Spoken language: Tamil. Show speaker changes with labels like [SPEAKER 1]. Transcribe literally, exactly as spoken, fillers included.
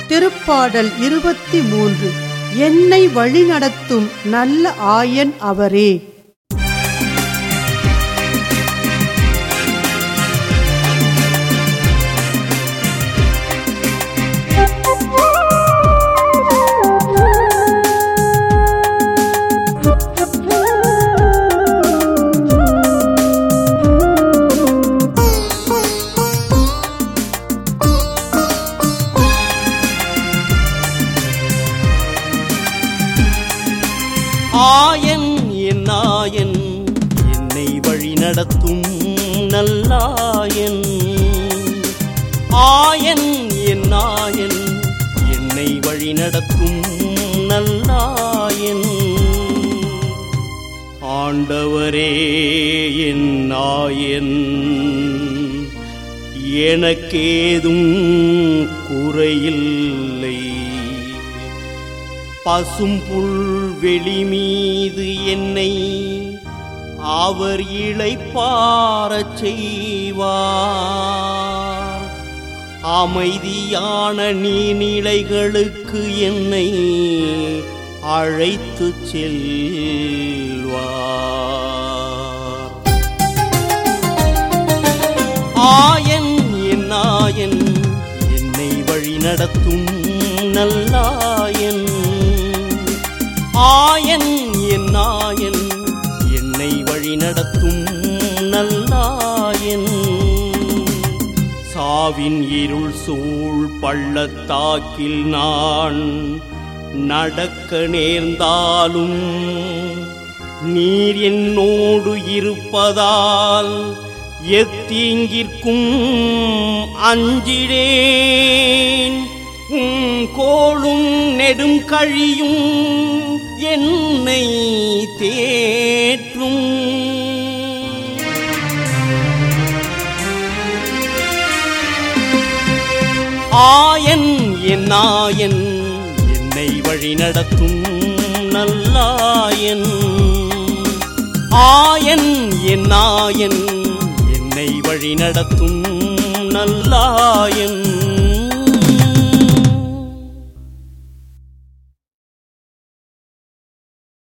[SPEAKER 1] திருப்பாடல் இருபத்தி மூன்று. என்னை வழிநடத்தும் நல்ல ஆயன் அவரே.
[SPEAKER 2] ஆயன் என் ஆயன் என்னை வழி நடத்தும் நல்லாயன். ஆயன் என் ஆயன் என்னை வழி நடத்தும் நல்லாயன். ஆண்டவரே என் ஆயன், எனக்கேதும் குறையில்லை. பசும் புல்வெளி மீது என்னை அவர் இளைப்பாறச் செய்வார். அமைதியான நீர்நிலைகளுக்கு என்னை அழைத்துச் செல்வார். ஆயன் என் ஆயன் என்னை வழி நடத்தும் நல்லாயன். ஆயன் என் ஆயன் என்னை வழி நடத்தும் நல்லாயன். சாவின் இருள் சூழ் பள்ளத்தாக்கில் நான் நடக்க நேர்ந்தாலும் நீர் என்னோடு இருப்பதால் எத்தீங்கிற்கும் அஞ்சிடேன். உம் கோலும் நெடும் கழியும் என்னை தேற்றும். ஆயன் என் ஆயன் என்னை வழி நடத்தும் நல்லாயன். ஆயன் என் ஆயன் என்னை வழி நடத்தும் நல்லாயன்.